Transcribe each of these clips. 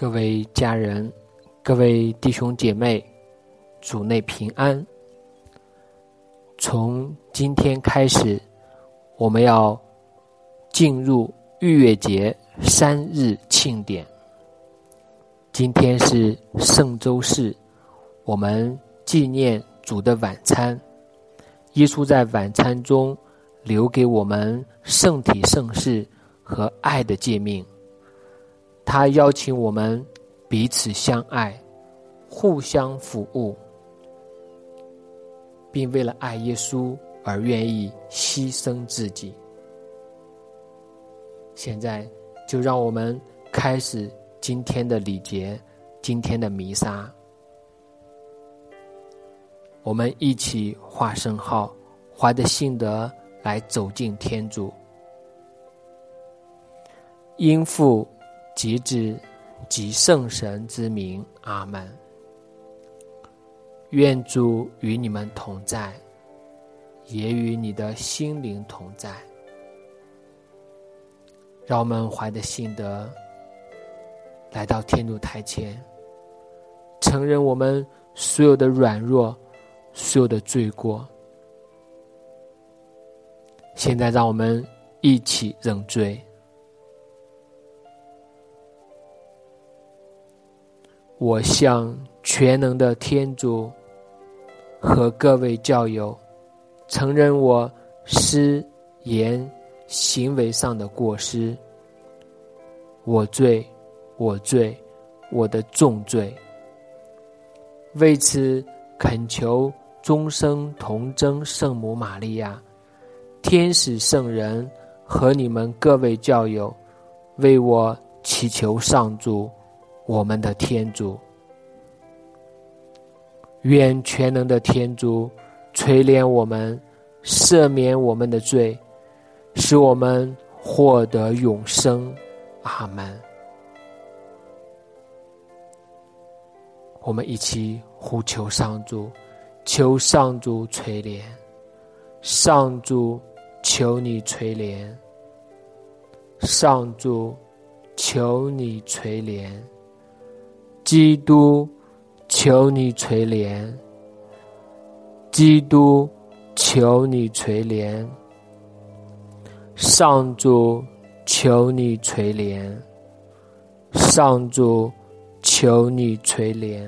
各位家人，各位弟兄姐妹，主内平安。从今天开始，我们要进入逾越节3日庆典。今天是圣周四，我们纪念主的晚餐。耶稣在晚餐中留给我们圣体圣事和爱的诫命。他邀请我们彼此相爱，互相服务，并为了爱耶稣而愿意牺牲自己。现在就让我们开始今天的礼节，今天的弥撒。我们一起画圣号，怀着信德来走进天主。因父及子及圣神之名，阿们。愿主与你们同在，也与你的心灵同在。让我们怀着信德来到天主台前，承认我们所有的软弱，所有的罪过。现在让我们一起认罪。我向全能的天主和各位教友承认我思言行为上的过失，我罪，我的重罪。为此恳求终生童贞圣母玛利亚、天使圣人和你们各位教友为我祈求上主，我们的天主。愿全能的天主垂怜我们，赦免我们的罪，使我们获得永生。阿们。我们一起呼求上主，求上主垂怜，上主求你垂怜，上主求你垂怜，基督求你垂怜，基督求你垂怜，上主求你垂怜，上主求你垂怜。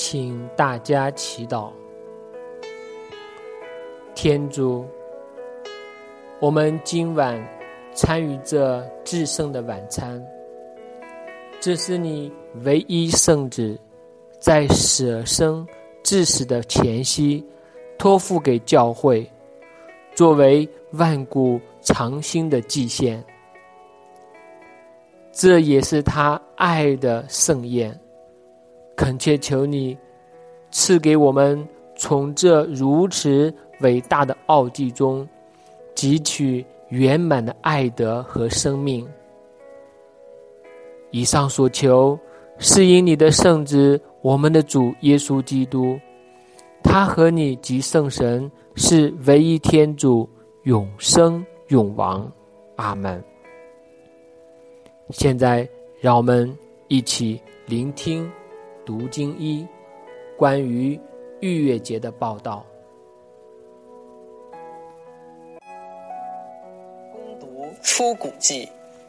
请大家祈祷。天主，我们今晚参与这至圣的晚餐，这是你唯一圣子在舍生致死的前夕托付给教会，作为万古长新的祭献。这也是他爱的盛宴，恳切求你赐给我们从这如此伟大的奥迹中汲取圆满的爱德和生命。以上所求是因你的圣子，我们的主耶稣基督，他和你及圣神是唯一天主，永生永王。阿们。现在让我们一起聆听读经一关于逾越节的报道。 攻读出谷记。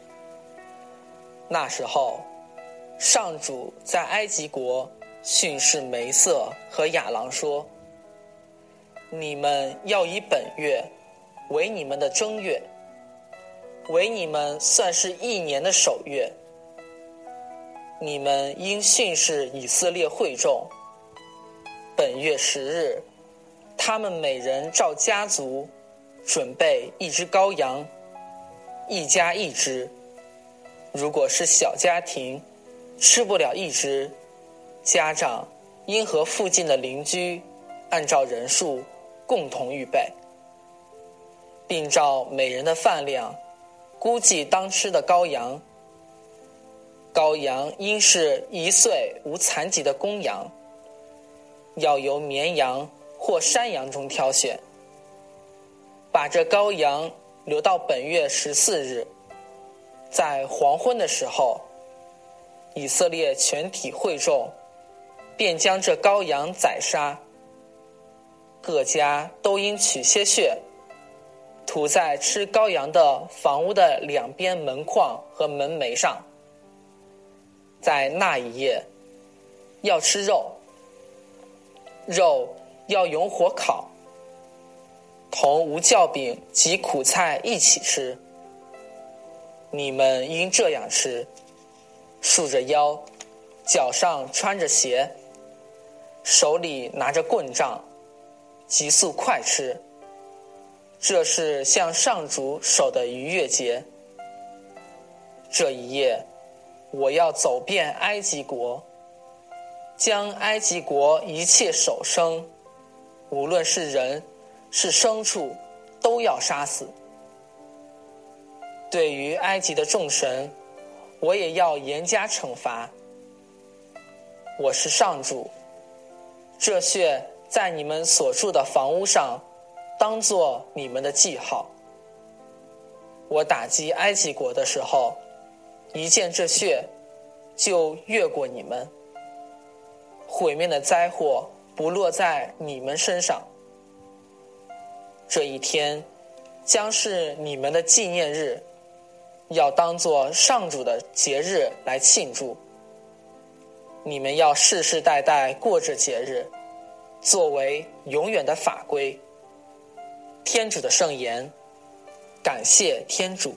那时候，上主在埃及国训示梅瑟和亚郎说：你们要以本月为你们的正月，为你们算是一年的首月。你们应训示以色列会众，本月10日，他们每人照家族准备一只羔羊，一家一只。如果是小家庭，吃不了一只，家长应和附近的邻居按照人数共同预备，并照每人的饭量估计当吃的羔羊。羔羊应是1岁无残疾的公羊，要由绵羊或山羊中挑选。把这羔羊留到本月14日，在黄昏的时候，以色列全体会众便将这羔羊宰杀。各家都应取些血，涂在吃羔羊的房屋的两边门框和门楣上。在那一夜，要吃肉，肉要用火烤，同无酵饼及苦菜一起吃。你们应这样吃：束着腰，脚上穿着鞋，手里拿着棍杖，急速快吃。这是向上主守的逾越节。这一夜，我要走遍埃及国，将埃及国一切首生，无论是人是牲畜，都要杀死。对于埃及的众神，我也要严加惩罚。我是上主，这血在你们所住的房屋上当作你们的记号。我打击埃及国的时候，一见这血就越过你们，毁灭的灾祸不落在你们身上。这一天将是你们的纪念日，要当作上主的节日来庆祝。你们要世世代代过这节日，作为永远的法规。天主的圣言，感谢天主。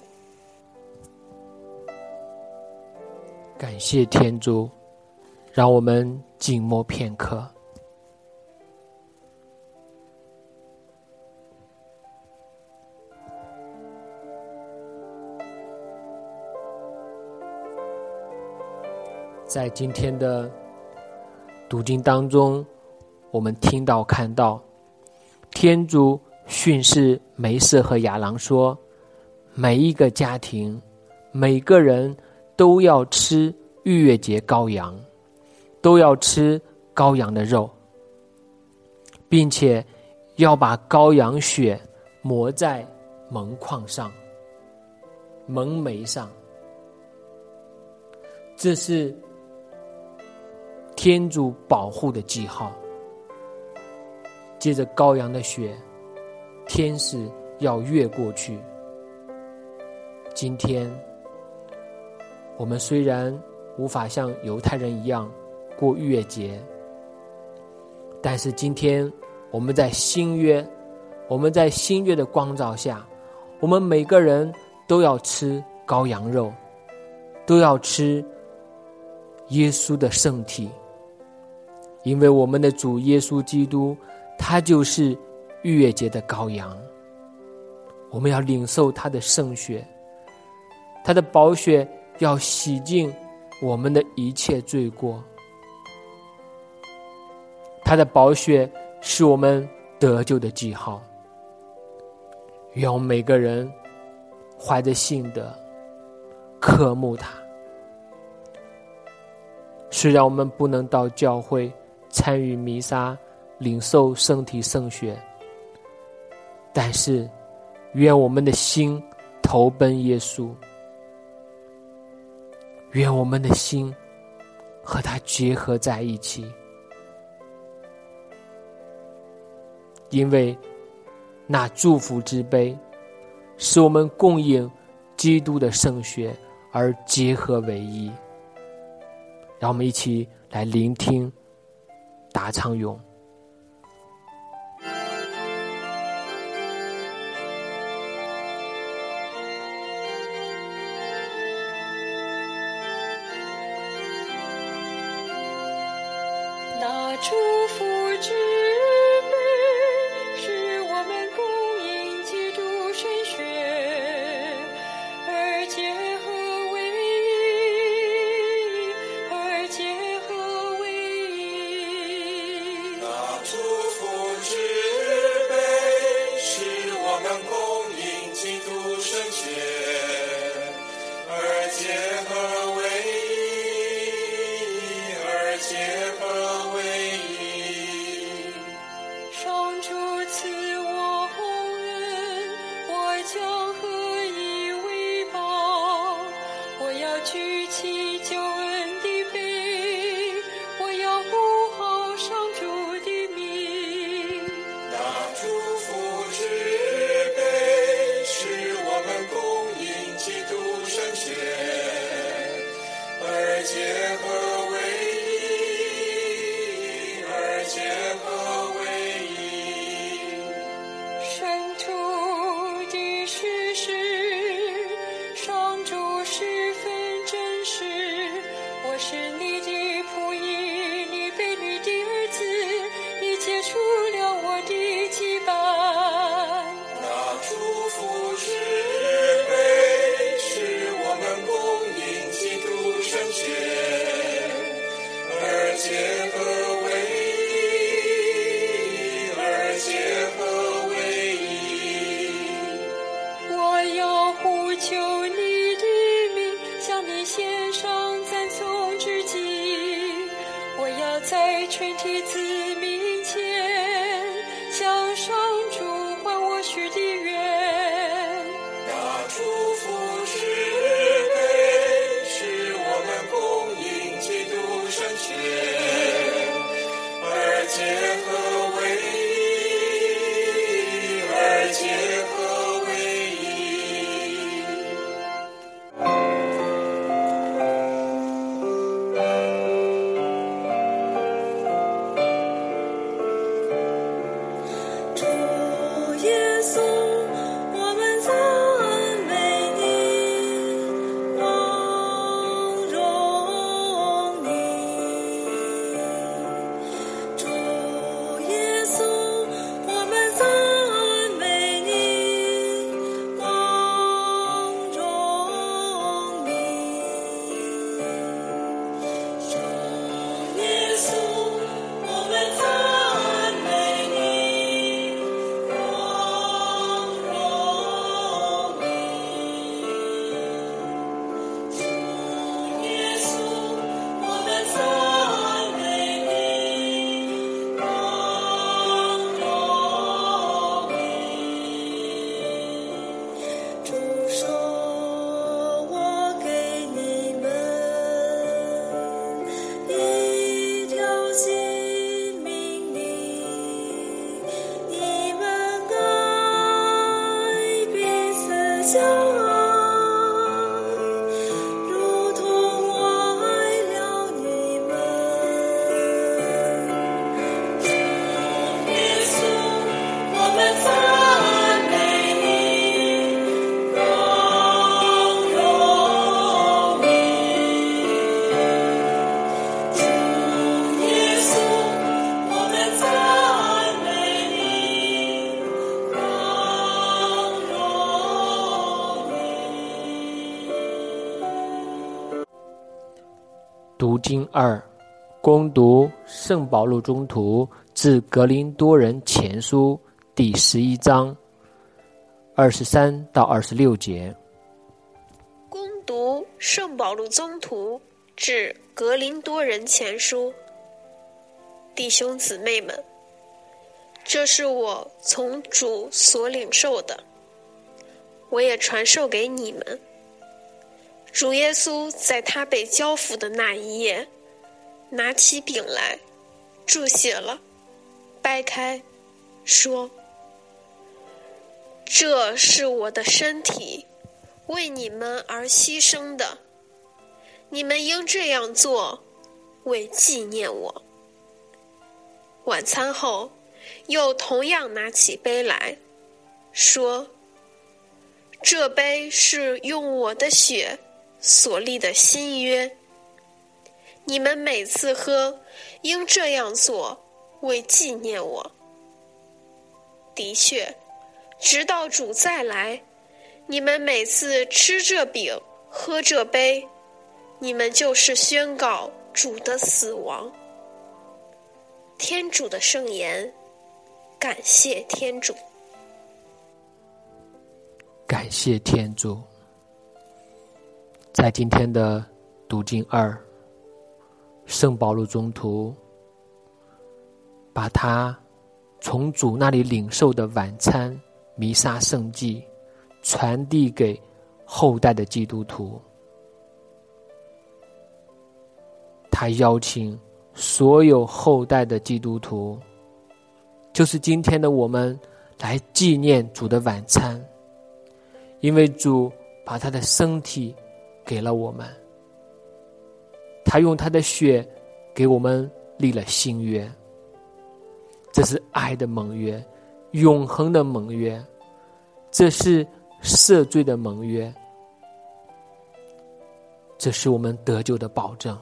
感谢天主，让我们静默片刻。在今天的读经当中，我们听到看到天主训示梅瑟和亚郎说，每一个家庭每个人都要吃逾越节羔羊，都要吃羔羊的肉，并且要把羔羊血抹在门框上门楣上。这是天主保护的记号。接着羔羊的血，天使要越过去。今天我们虽然无法像犹太人一样过逾越节， 但是今天我们在新约的光照下，我们每个人都要吃羔羊肉，都要吃耶稣的圣体，因为我们的主耶稣基督，他就是逾越节的羔羊。我们要领受他的圣血，他的宝血要洗净我们的一切罪过，他的宝血是我们得救的记号。愿我们每个人怀着信德渴慕他。虽然我们不能到教会参与弥撒领受圣体圣血，但是愿我们的心投奔耶稣，愿我们的心和他结合在一起，因为那祝福之杯使我们共饮基督的圣血而结合为一。让我们一起来聆听答唱咏。 那祝福之杯是我们共饮基督圣血，而结合为一，而结合为一。 那祝福之杯是我们共饮基督圣血，而结合为一，而结合为一。 上主赐我厚恩，我将何以为报？我要举起救恩的杯，我要呼号上主的名。 那祝福之杯是我们共饮基督圣血，而结合为一，而结合为一。 圣主的事实，上主十分真实。我是你的仆役，你婢女的儿子，你解除了我的羁绊。 那祝福之杯是我们共饮基督圣血，而结合为一，而结合为一。 我要呼求你的名，向你献上赞颂之祭。我要在全体子民前，向上主还我许的愿。 那祝福之杯是我们共饮基督圣血，而结合为一，而结合为一。 读经2，攻读圣保禄宗徒致格林多人前书第11章23到26节。 攻读圣保禄宗徒致格林多人前书。弟兄姊妹们，这是我从主所领受的，我也传授给你们。主耶稣在他被交付的那一夜，拿起饼来，注谢了，掰开，说：这是我的身体，为你们而牺牲的，你们应这样做，为纪念我。晚餐后，又同样拿起杯来，说：这杯是用我的血所立的新约，你们每次喝，应这样做，为纪念我。的确，直到主再来，你们每次吃这饼，喝这杯，你们就是宣告主的死亡。天主的圣言，感谢天主。 感谢天主。在今天的读经2，圣保禄宗徒把他从主那里领受的晚餐弥撒圣祭传递给后代的基督徒。他邀请所有后代的基督徒，就是今天的我们，来纪念主的晚餐，因为主把他的身体给了我们，他用他的血给我们立了新约，这是爱的盟约，永恒的盟约，这是赦罪的盟约，这是我们得救的保证。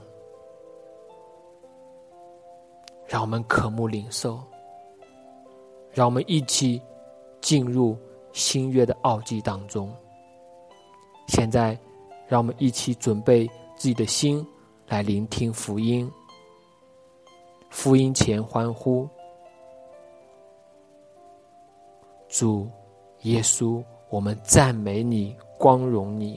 让我们渴慕领受，让我们一起进入新约的奥迹当中。现在让我们一起准备自己的心来聆听福音。福音前欢呼：主耶稣，我们赞美你，光荣你。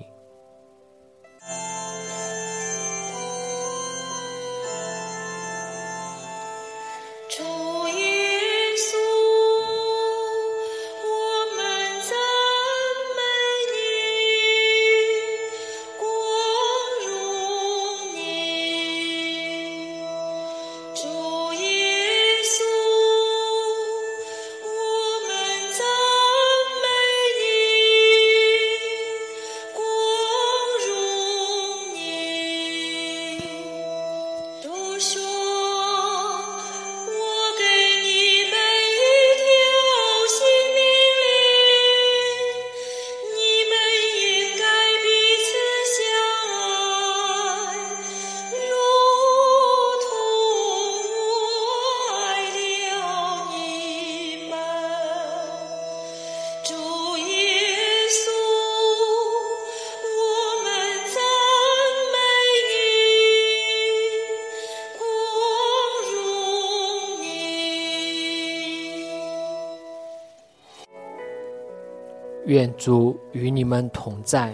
愿主与你们同在。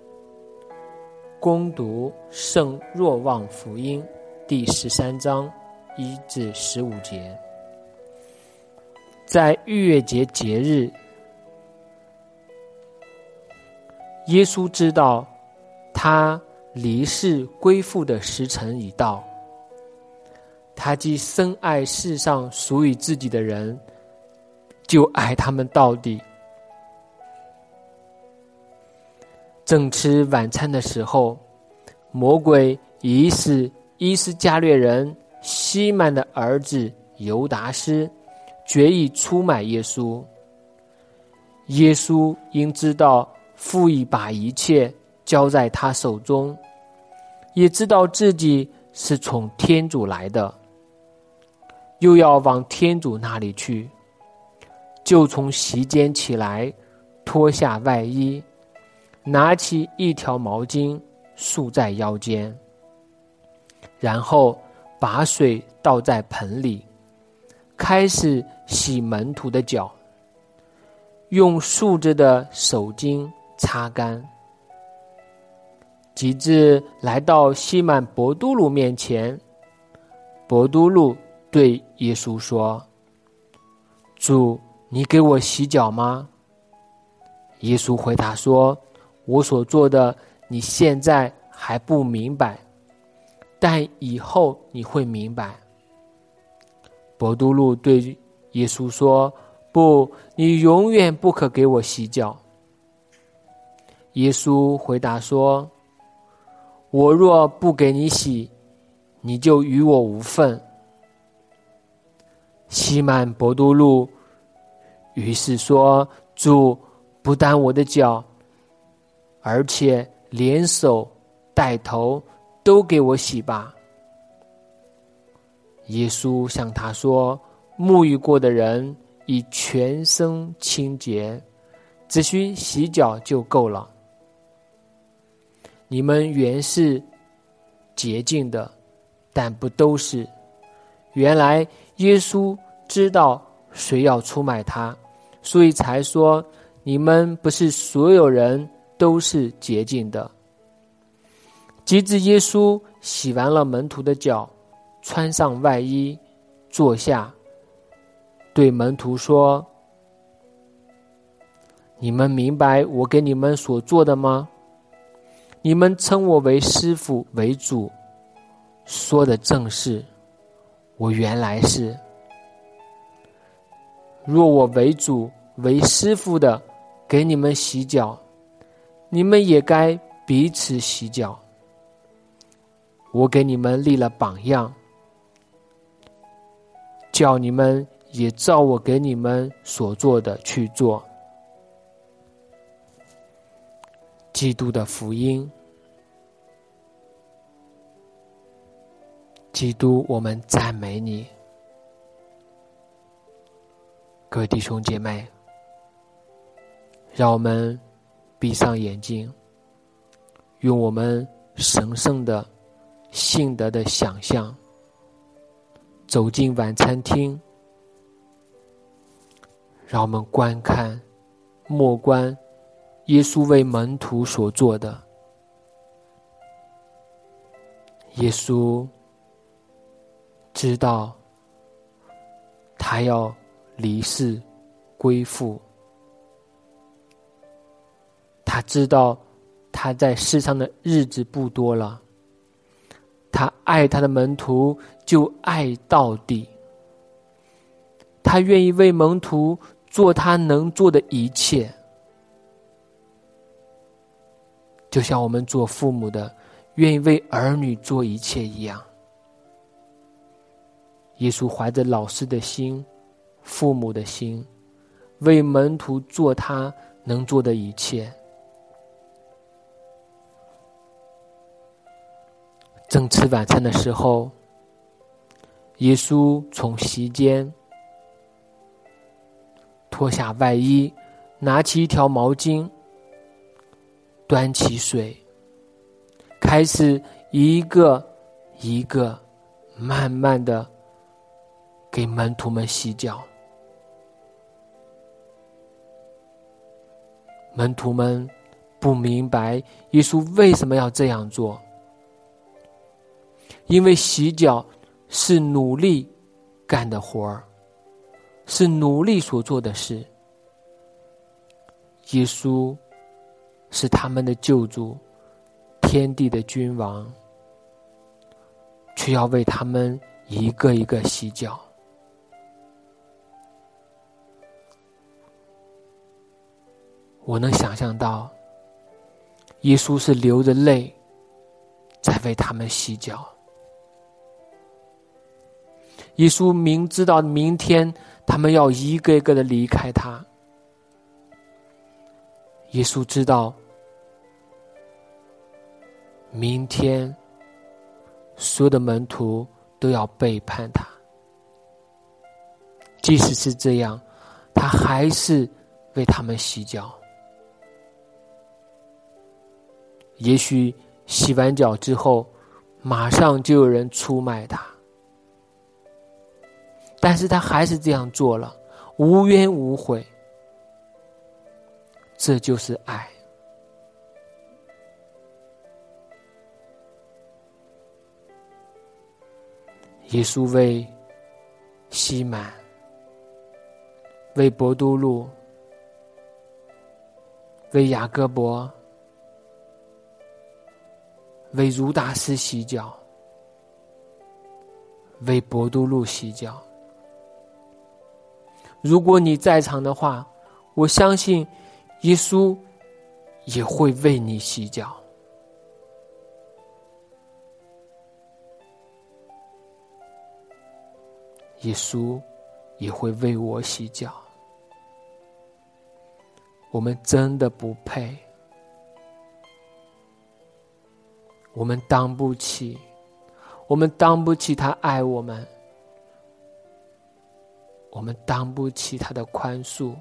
攻读圣若望福音第13章1至15节。在逾越节节日，耶稣知道他离世归父的时辰已到，他既深爱世上属于自己的人，就爱他们到底。正吃晚餐的时候，魔鬼已使伊斯加略人西曼的儿子犹达斯决意出卖耶稣。耶稣因知道父已把一切交在他手中，也知道自己是从天主来的，又要往天主那里去，就从席间起来，脱下外衣，拿起一条毛巾束在腰间， 然后把水倒在盆里，开始洗门徒的脚，用竖着的手巾擦干。及至来到西满伯多禄面前，伯多禄对耶稣说：主，你给我洗脚吗？耶稣回答说：我所做的你现在还不明白，但以后你会明白。伯多禄对耶稣说：不，你永远不可给我洗脚。耶稣回答说：我若不给你洗，你就与我无份。西满伯多禄于是说：主，不但我的脚，而且连手带头都给我洗吧。耶稣向他说：沐浴过的人已全身清洁，只需洗脚就够了。你们原是洁净的，但不都是。原来耶稣知道谁要出卖他，所以才说你们不是所有人都是洁净的。及至耶稣洗完了门徒的脚，穿上外衣，坐下，对门徒说：你们明白我给你们所做的吗？你们称我为师父为主，说的正是，我原来是。若我为主为师父的给你们洗脚，你们也该彼此洗脚。我给你们立了榜样，叫你们也照我给你们所做的去做。基督的福音。基督，我们赞美你。各位弟兄姐妹，让我们闭上眼睛，用我们神圣的信德的想象，走进晚餐厅，让我们观看默观耶稣为门徒所做的。耶稣知道他要离世归父，他知道他在世上的日子不多了，他爱他的门徒就爱到底，他愿意为门徒做他能做的一切，就像我们做父母的愿意为儿女做一切一样。耶稣怀着老师的心，父母的心，为门徒做他能做的一切。正吃晚餐的时候，耶稣从席间脱下外衣，拿起一条毛巾，端起水，开始一个一个慢慢的给门徒们洗脚。门徒们不明白耶稣为什么要这样做，因为洗脚是努力干的活儿，是努力所做的事。耶稣是他们的救主，天地的君王，却要为他们一个一个洗脚。我能想象到，耶稣是流着泪在为他们洗脚。耶稣明知道明天他们要一个一个的离开他，耶稣知道明天所有的门徒都要背叛他，即使是这样，他还是为他们洗脚。也许洗完脚之后， 马上就有人出卖他，但是他还是这样做了，无怨无悔。这就是爱。耶稣为西满、为伯多禄、为雅各伯、为犹大斯洗脚，为伯多禄洗脚。如果你在场的话，我相信耶稣也会为你洗脚。耶稣也会为我洗脚。我们真的不配，我们当不起，我们当不起他爱我们，我们当不起他的宽恕，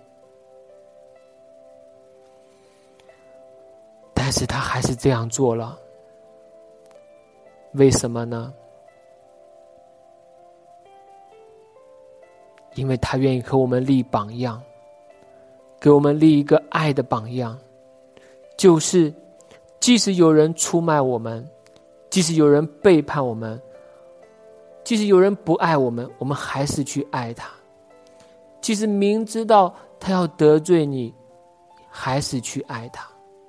但是他还是这样做了。为什么呢？因为他愿意和我们立榜样，给我们立一个爱的榜样，就是即使有人出卖我们，即使有人背叛我们，即使有人不爱我们，我们还是去爱他。即使明知道他要得罪你，还是去爱他。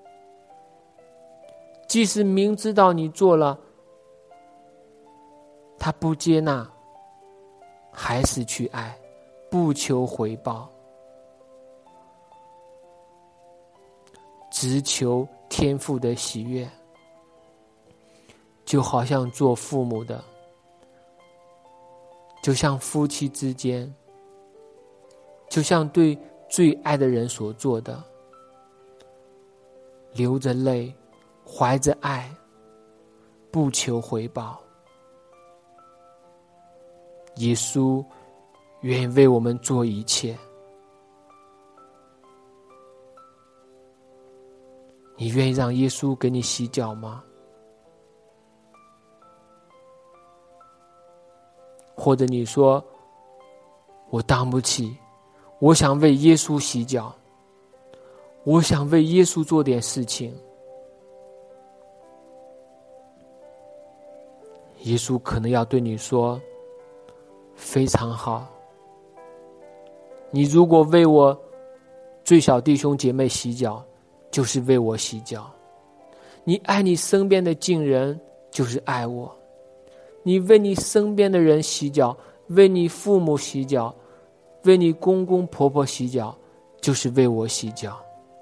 即使明知道你做了他不接纳，还是去爱，不求回报，只求天父的喜悦。就好像做父母的，就像夫妻之间，就像对最爱的人所做的，流着泪，怀着爱，不求回报。耶稣愿意为我们做一切。你愿意让耶稣给你洗脚吗？或者你说，我当不起，我想为耶稣洗脚，我想为耶稣做点事情。耶稣可能要对你说，非常好，你如果为我最小弟兄姐妹洗脚，就是为我洗脚。你爱你身边的近人，就是爱我。你为你身边的人洗脚，为你父母洗脚，为你公公婆婆洗脚，就是为我洗脚。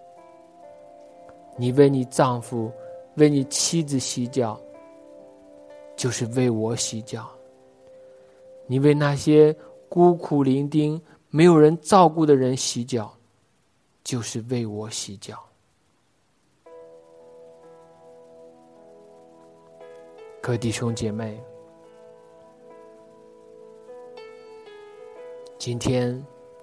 你为你丈夫，为你妻子洗脚，就是为我洗脚。你为那些孤苦伶仃没有人照顾的人洗脚，就是为我洗脚。各位弟兄姐妹，今天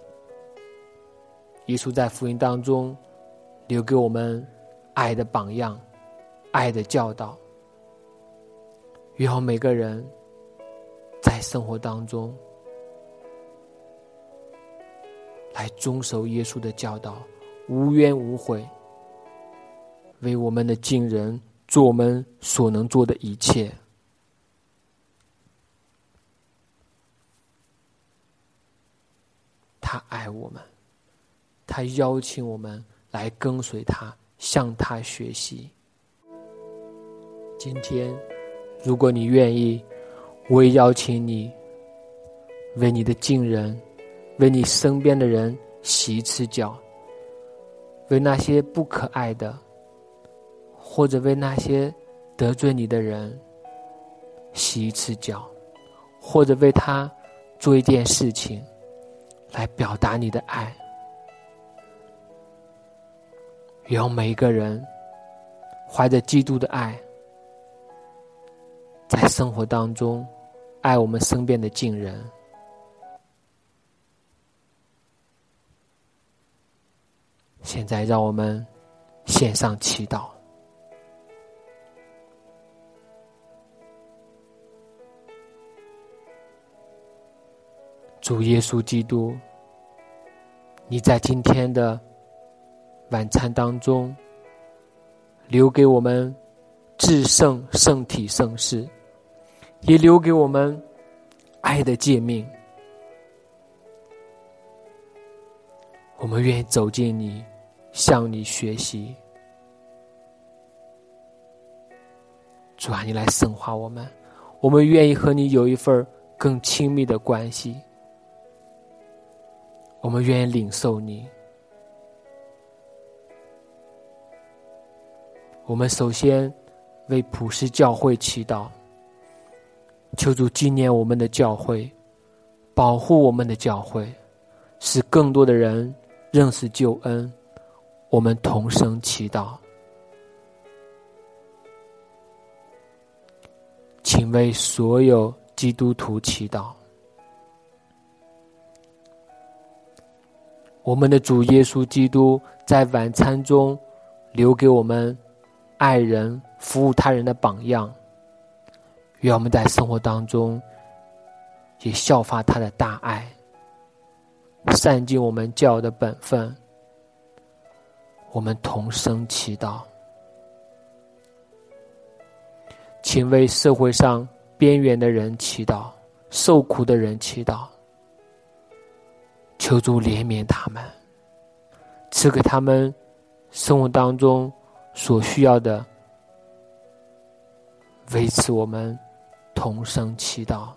耶稣在福音当中留给我们爱的榜样，爱的教导。愿我每个人在生活当中来遵守耶稣的教导，无怨无悔，为我们的近人做我们所能做的一切。他爱我们，他邀请我们来跟随他，向他学习。今天如果你愿意，我也邀请你为你的近人，为你身边的人洗一次脚，为那些不可爱的，或者为那些得罪你的人洗一次脚，或者为他做一件事情来表达你的爱。愿我每一个人怀着基督的爱，在生活当中爱我们身边的近人。现在让我们献上祈祷。 主耶稣基督，你在今天的晚餐当中留给我们至圣圣体圣事，也留给我们爱的诫命。我们愿意走进你，向你学习。主啊，你来圣化我们，我们愿意和你有一份更亲密的关系，我们愿意领受你。我们首先为普世教会祈祷，求主纪念我们的教会，保护我们的教会，使更多的人认识救恩。我们同声祈祷。请为所有基督徒祈祷。我们的主耶稣基督在晚餐中留给我们爱人、服务他人的榜样，愿我们在生活当中也效法他的大爱，善尽我们教的本分。我们同声祈祷。请为社会上边缘的人祈祷，受苦的人祈祷，求主怜悯他们，赐给他们生活当中所需要的。为此我们同声祈祷。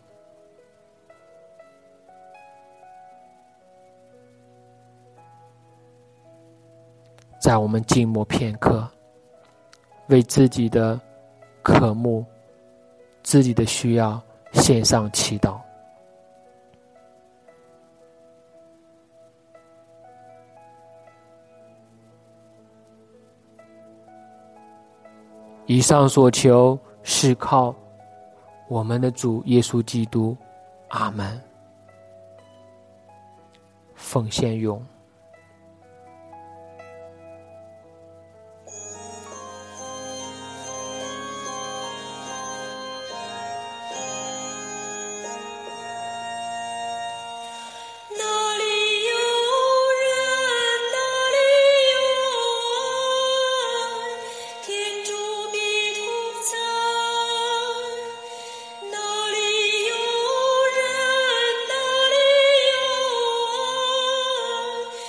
在我们静默片刻，为自己的渴慕、自己的需要献上祈祷。以上所求是靠我们的主耶稣基督。阿们。奉献用。 哪里有人，哪里有爱，天主必同在。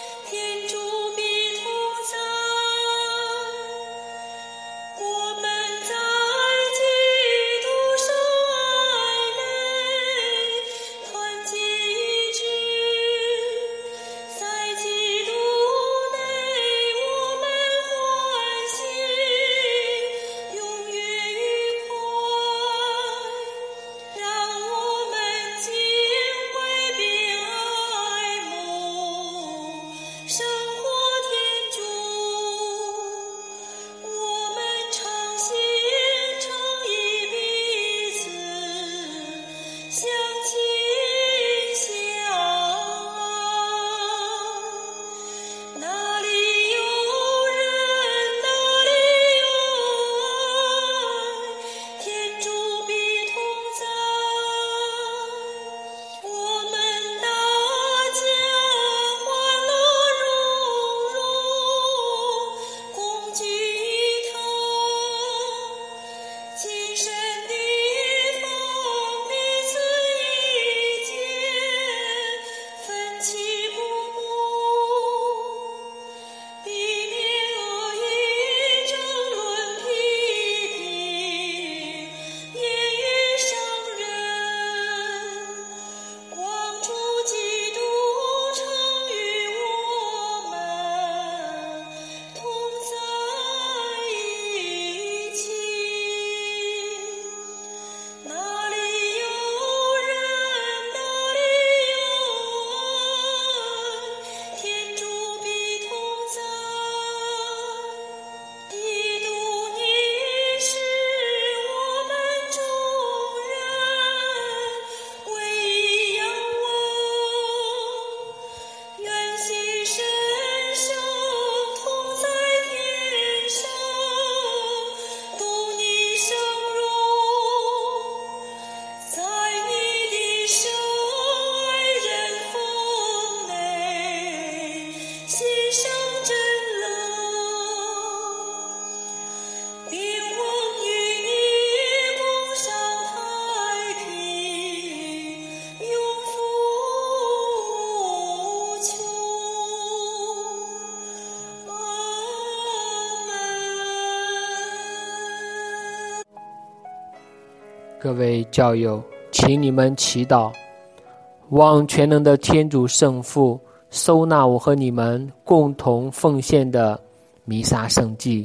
各位教友，请你们祈祷，望全能的天主圣父收纳我和你们共同奉献的弥撒圣祭，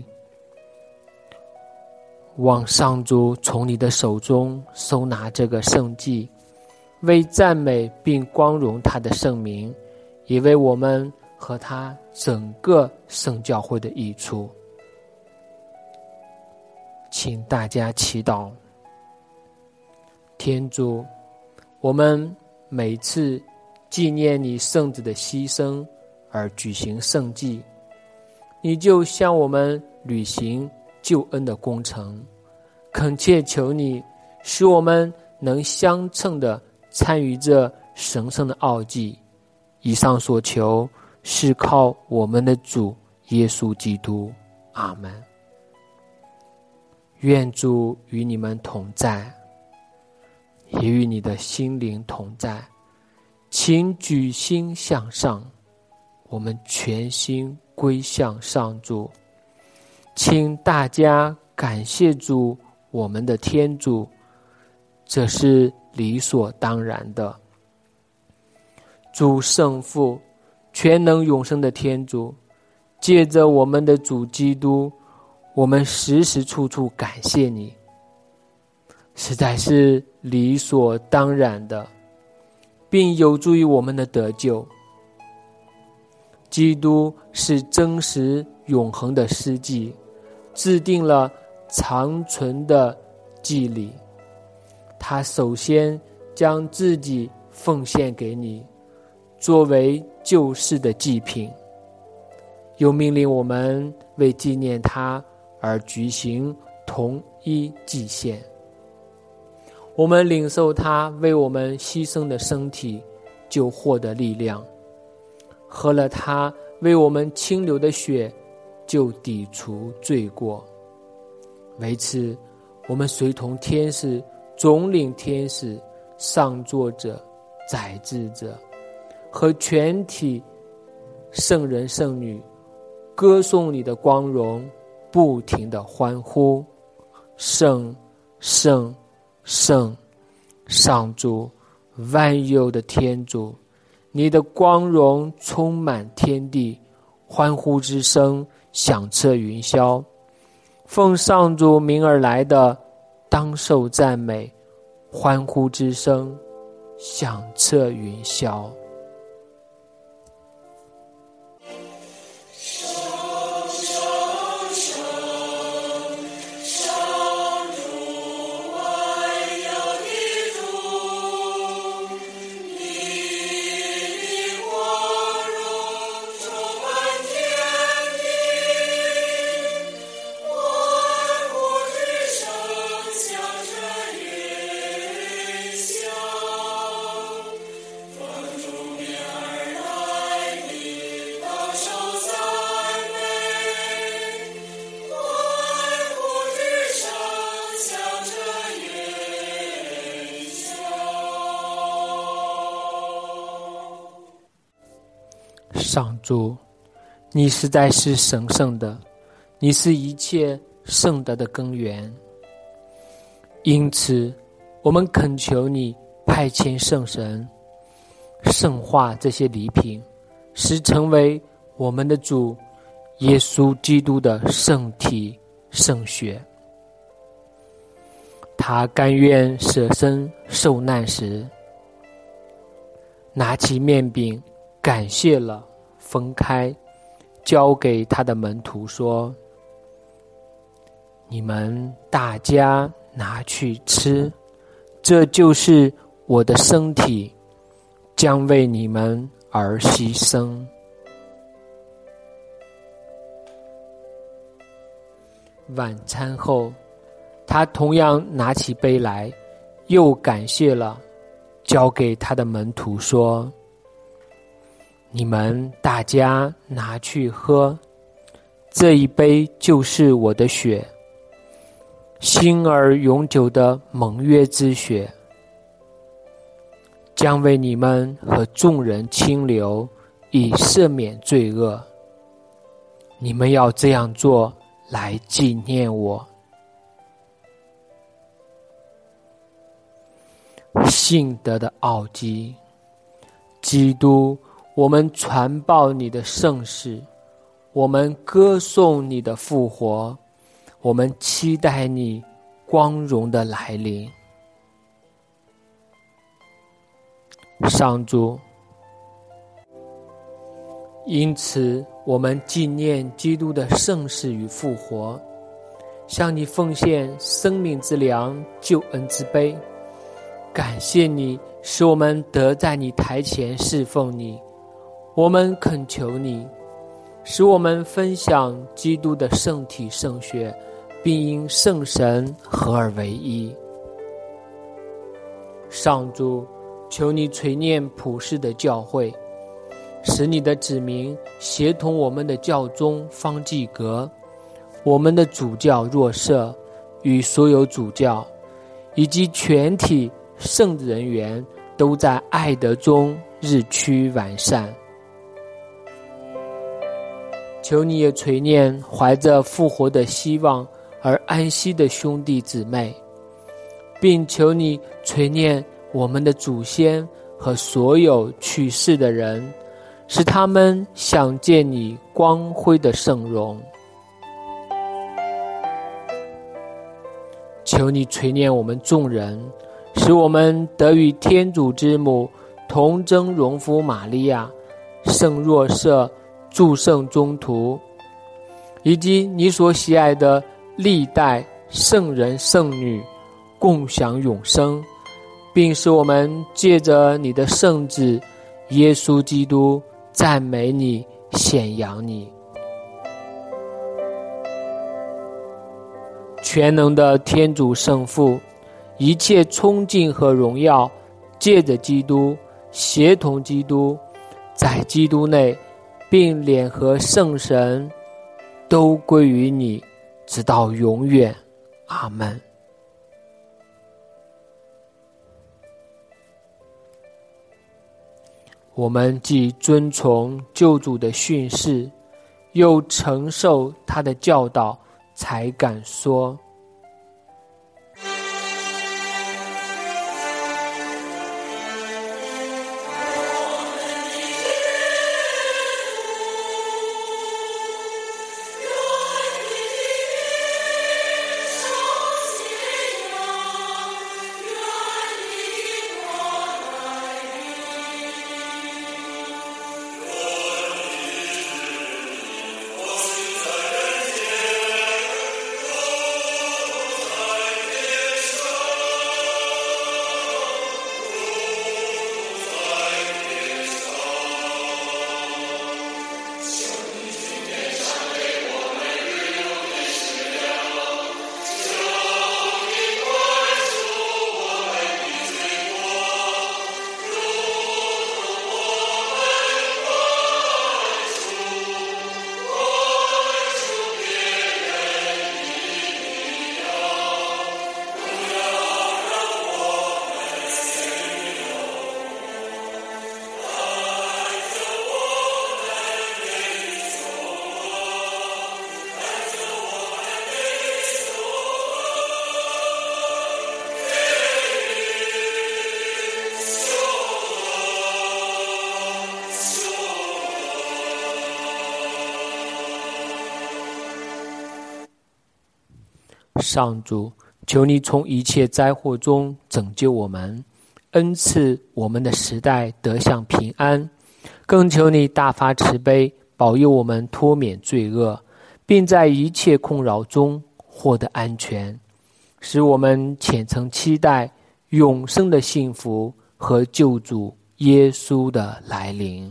望上主从你的手中收拿这个圣祭，为赞美并光荣他的圣名，也为我们和他整个圣教会的益处。请大家祈祷。天主，我们每次纪念你圣子的牺牲而举行圣祭，你就向我们履行救恩的工程，恳切求你使我们能相称地参与这神圣的奥祭。以上所求是靠我们的主耶稣基督。阿们。愿主与你们同在，也与你的心灵同在。请举心向上，我们全心归向上主。请大家感谢主，我们的天主，这是理所当然的。主圣父，全能永生的天主，借着我们的主基督，我们时时处处感谢你，实在是理所当然的，并有助于我们的得救。基督是真实永恒的司祭，制定了长存的祭礼。他首先将自己奉献给你，作为救世的祭品，又命令我们为纪念他而举行同一祭献。我们领受他为我们牺牲的身体，就获得力量；喝了他为我们清流的血，就抵除罪过。为此，我们随同天使、总领天使、上座者、宰治者和全体圣人圣女，歌颂你的光荣，不停地欢呼：圣圣圣，上主，万有的天主，你的光荣充满天地，欢呼之声响彻云霄。奉上主名而来的，当受赞美，欢呼之声响彻云霄。上主，你实在是神圣的，你是一切圣德的根源。因此，我们恳求你派遣圣神，圣化这些礼品，使成为我们的主耶稣基督的圣体圣血。他甘愿舍身受难时，拿起面饼，感谢了，分开，交给他的门徒说：你们大家拿去吃，这就是我的身体，将为你们而牺牲。晚餐后，他同样拿起杯来，又感谢了，交给他的门徒说：你们大家拿去喝，这一杯就是我的血，新而永久的盟约之血，将为你们和众人清流，以赦免罪恶。你们要这样做，来纪念我。 信德的奥迹。基督，我们传报你的圣事，我们歌颂你的复活，我们期待你光荣的来临。上主，因此我们纪念基督的圣事与复活，向你奉献生命之粮、救恩之杯，感谢你使我们得在你台前侍奉你。我们恳求你，使我们分享基督的圣体圣血，并因圣神合而为一。上主，求你垂念普世的教会，使你的子民协同我们的教宗方济各、我们的主教若瑟与所有主教以及全体圣人员都在爱德中日趋完善。求你也垂念怀着复活的希望而安息的兄弟姊妹，并求你垂念我们的祖先和所有去世的人，使他们想见你光辉的圣容。求你垂念我们众人，使我们得与天主之母童贞荣福玛利亚、圣若瑟、诸圣宗徒，以及你所喜爱的历代圣人圣女共享永生，并使我们借着你的圣子耶稣基督赞美你、显扬你。全能的天主圣父，一切崇敬和荣耀借着基督，协同基督，在基督内，并联合圣神，都归于你，直到永远。阿们。我们既遵从救主的训示，又承受他的教导，才敢说：上主，求你从一切灾祸中拯救我们，恩赐我们的时代得享平安，更求你大发慈悲，保佑我们脱免罪恶，并在一切困扰中获得安全，使我们虔诚期待永生的幸福和救主耶稣的来临。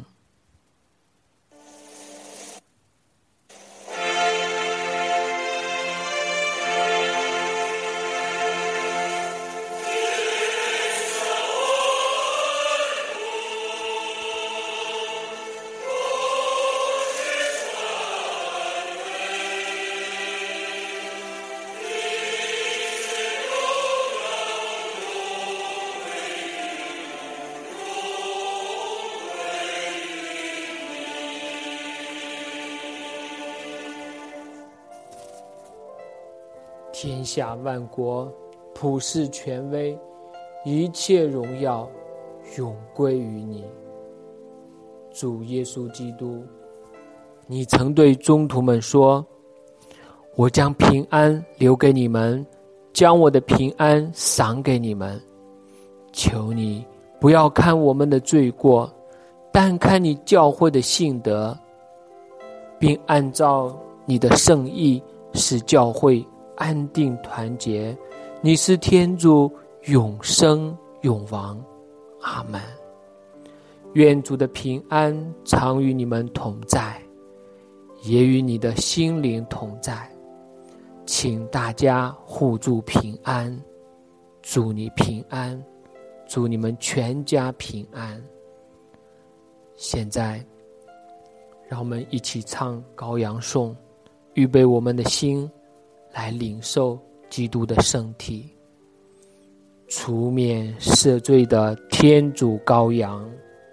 天下万国普世权威一切荣耀永归于你。主耶稣基督，你曾对宗徒们说，我将平安留给你们，将我的平安赏给你们。求你不要看我们的罪过，但看你教会的信德，并按照你的圣意使教会安定团结。你是天主，永生永王。阿们。愿主的平安常与你们同在，也与你的心灵同在。请大家互助平安，祝你平安，祝你们全家平安。现在让我们一起唱羔羊颂，预备我们的心来领受基督的圣体，除免赦罪的天主羔羊。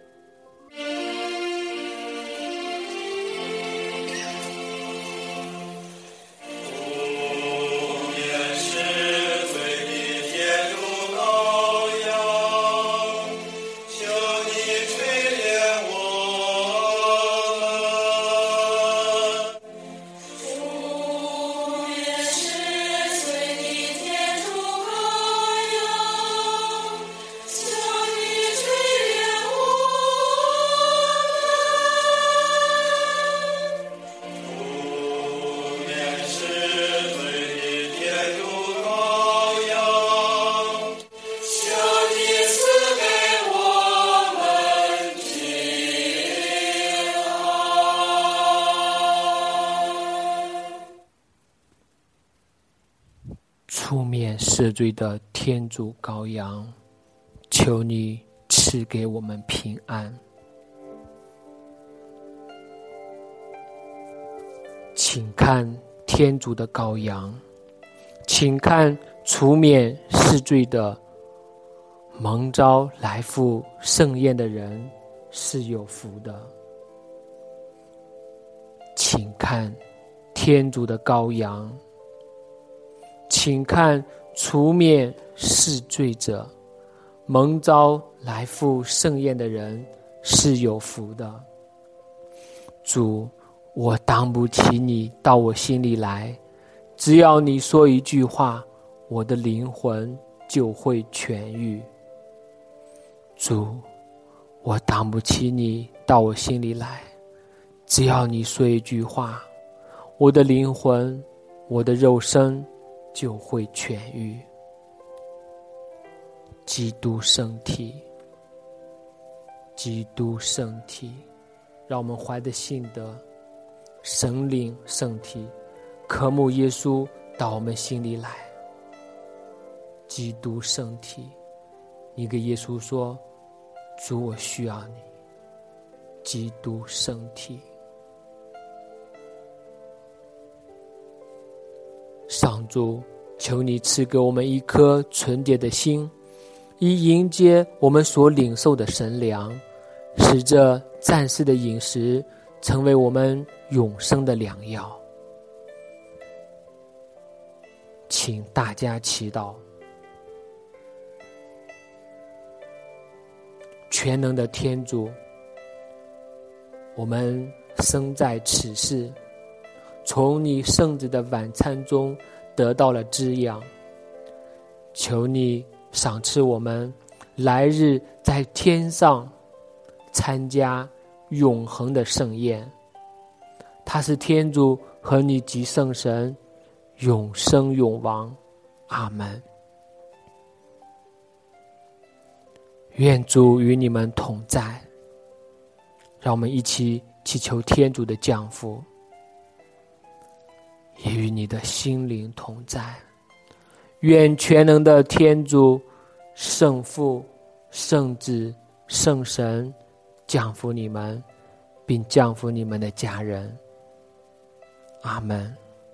除免赦罪的天主羔羊，求你赐给我们平安。请看天主的羔羊，请看除免赦罪的，蒙召来赴盛宴的人是有福的。请看天主的羔羊，请看除免赦罪者，蒙召来赴盛宴的人是有福的。主，我当不起你到我心里来，只要你说一句话，我的灵魂就会痊愈。主，我当不起你到我心里来，只要你说一句话，我的灵魂，我的肉身就会痊愈。基督圣体，基督圣体，让我们怀着信德，神领圣体，渴慕耶稣到我们心里来。基督圣体，你给耶稣说，主，我需要你。基督圣体，上主，求你赐给我们一颗纯洁的心，以迎接我们所领受的神粮，使这暂时的饮食成为我们永生的良药。请大家祈祷。全能的天主，我们生在此世，从你圣子的晚餐中得到了滋养，求你赏赐我们来日在天上参加永恒的盛宴，他是天主和你及圣神永生永王。阿们。愿主与你们同在，让我们一起祈求天主的降福，也与你的心灵同在。愿全能的天主、圣父、圣子、圣神降福你们，并降福你们的家人。阿们。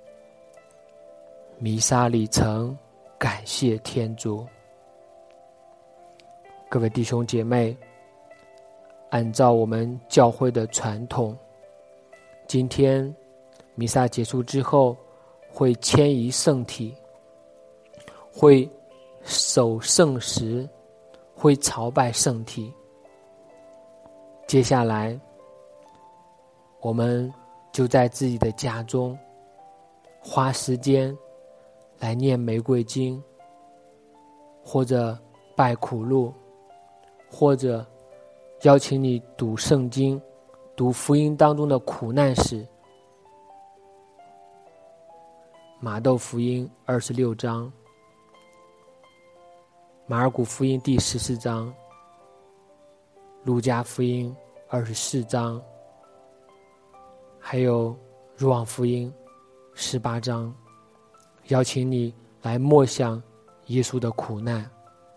弥撒礼成，感谢天主。各位弟兄姐妹，按照我们教会的传统，今天弥撒结束之后会迁移圣体，会守圣食会朝拜圣体。接下来，我们就在自己的家中花时间来念玫瑰经，或者拜苦路，或者邀请你读圣经，读福音当中的苦难史。马窦福音26章，马尔谷福音第14章，路加福音24章，还有若望福音18章，邀请你来默想耶稣的苦难，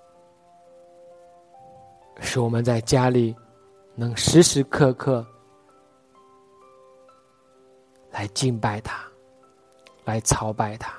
使我们在家里能时时刻刻来敬拜他，来朝拜他。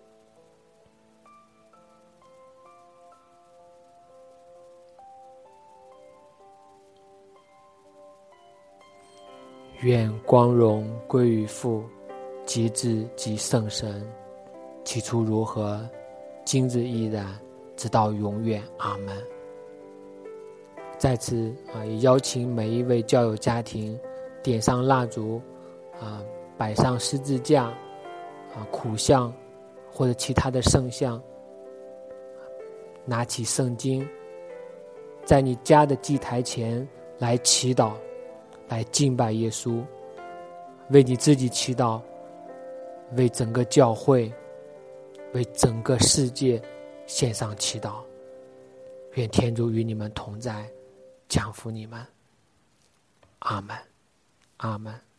愿光荣归于父及子及圣神，起初如何，今日依然，直到永远。阿们。在此也邀请每一位教友家庭点上蜡烛，摆上十字架，苦像或者其他的圣像，拿起圣经，在你家的祭台前来祈祷，来敬拜耶稣，为你自己祈祷，为整个教会，为整个世界献上祈祷。愿天主与你们同在，降福你们。阿们，阿们。